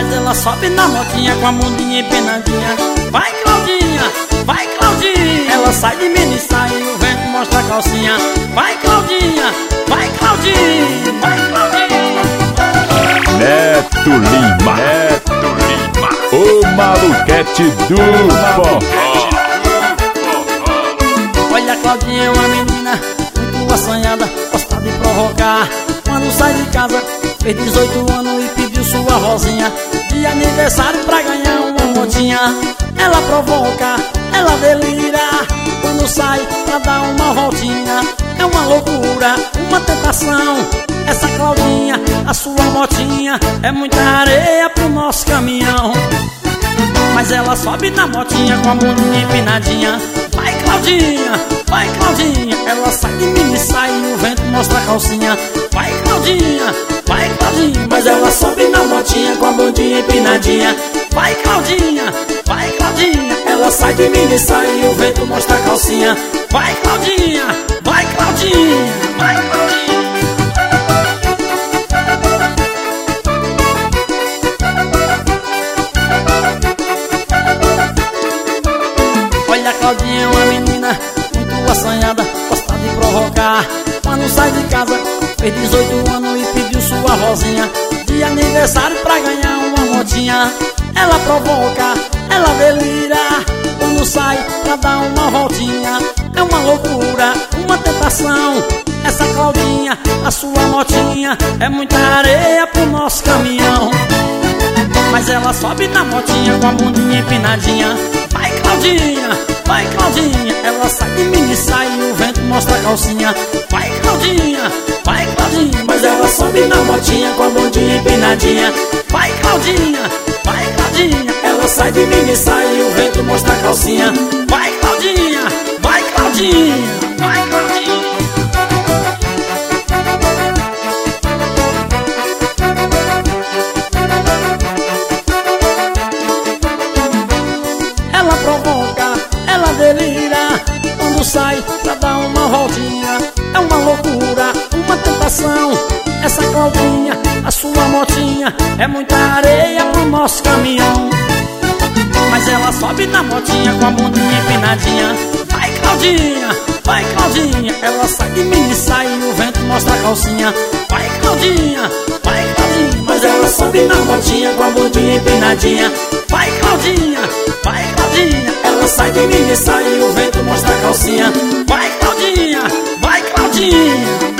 Mas ela sobe na motinha com a bundinha empinadinha. Vai Claudinha, vai Claudinha. Ela sai de mini saia e o vento mostra a calcinha. Vai Claudinha, vai Claudinha, vai Claudinha. Neto Lima, o maluquete do forró. Olha, a Claudinha é uma menina muito assanhada, gosta de provocar. Quando sai de casa, fez 18 anos e pediu sua rosinha de aniversário pra ganhar uma motinha. Ela provoca, ela delira, quando sai pra dar uma voltinha. É uma loucura, uma tentação. Essa Claudinha, a sua motinha, é muita areia pro nosso caminhão. Mas ela sobe na motinha com a bundinha empinadinha. Vai Claudinha, vai Claudinha. Ela sai de mini saia e o vento mostra a calcinha. Vai Claudinha, vai Claudinha. Mas ela sobe na motinha com a bundinha empinadinha. Vai Claudinha, vai Claudinha. Ela sai de mini saia e o vento mostra a calcinha. Vai Claudinha, vai Claudinha, vai Claudinha. Olha, a Claudinha é uma menina muito assanhada, gosta de provocar. Quando sai de casa, fez 18 anos e pediu sua rosinha de aniversário pra ganhar uma motinha. Ela provoca, ela delira, quando sai pra dar uma voltinha. É uma loucura, uma tentação. Essa Claudinha, a sua motinha, é muita areia pro nosso caminhão. Mas ela sobe na motinha com a bundinha empinadinha. Vai Claudinha, vai Claudinha. Ela sai de mini saia e o vento mostra a calcinha. Vai Claudinha, vai Claudinha. Mas ela sobe na motinha com a bundinha empinadinha. Vai Claudinha, vai Claudinha. Ela sai de mini saia e o vento mostra a calcinha. Vai Claudinha, vai Claudinha, vai Claudinha. Ela provoca, ela delira, quando sai pra dar uma voltinha. É uma loucura, uma tentação. Essa Claudinha, a sua motinha, é muita areia pro nosso caminhão. Mas ela sobe na motinha com a bundinha empinadinha. Vai Claudinha, vai Claudinha. Ela sai de mini saia e o vento mostra a calcinha. Vai Claudinha, vai Claudinha. Mas ela sobe na motinha com a bundinha empinadinha. Vai Claudinha, vai Claudinha. Ela sai de mini saia e o vento mostra a calcinha. Vai Claudinha, vai Claudinha.